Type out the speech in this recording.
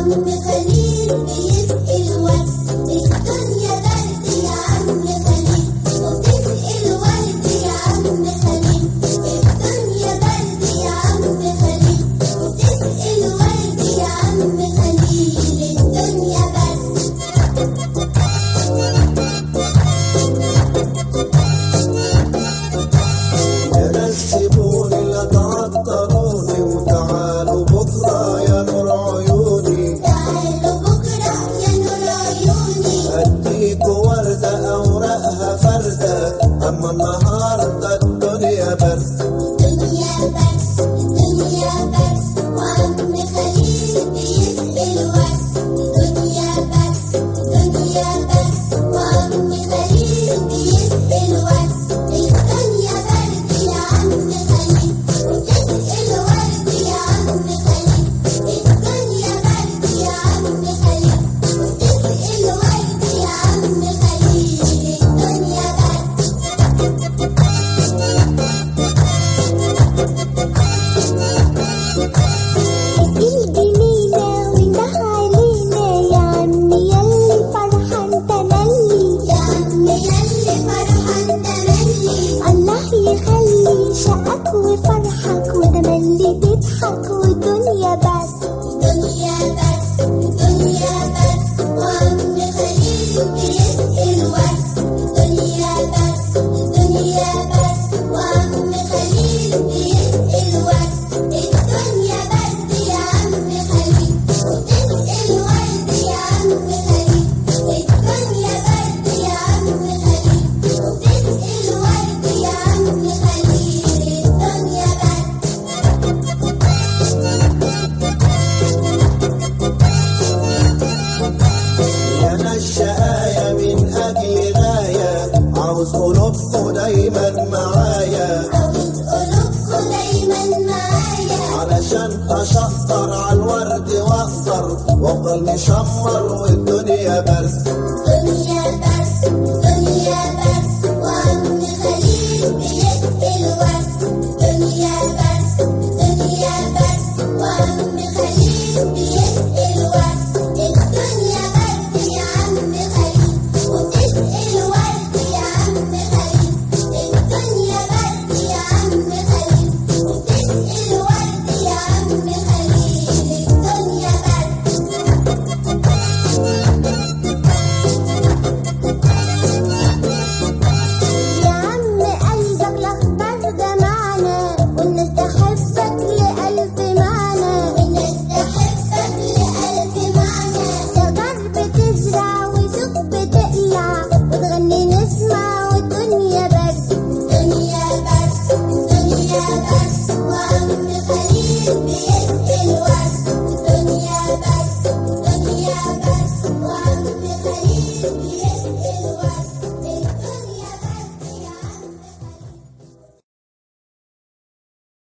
أما النهاردة الدنيا بس، الدنيا بس، الدنيا بس، وعم خليل بيسقي الورد. الدنيا بس، الدنيا بس، وعم خليل بيسقي الورد. الدنيا برد يا عم خليل، وبتسقي الورد يا عم خليل. الدنيا برد يا عم خليل، وبتسقي الورد يا عم خليل. الدنيا برد. الجميلة وانده علينا يا عم يلي فرحان تملي، يا عم يلي فرحان تملي. الله يخلي شقك وفرحك وتملي تضحك والدنيا بس، الدنيا بس، الدنيا بس، وعم خليل بيسقي الورد. الدنيا بس، الدنيا بس، وعم خليل بيسقي الورد. الدنيا برد يا عم خليل، وبتسقي الورد يا عم خليل. الدنيا برد يا عم خليل، وبتسقي الورد يا عم خليل. الدنيا يا الشقايا من أجل غاية، عاوز قلوبكوا دايما معايا، عاوز قلوبكوا دايما معايا، علشان أشطر عالورد وأقدر وأفضل مشمر والدنيا برد. الدنيا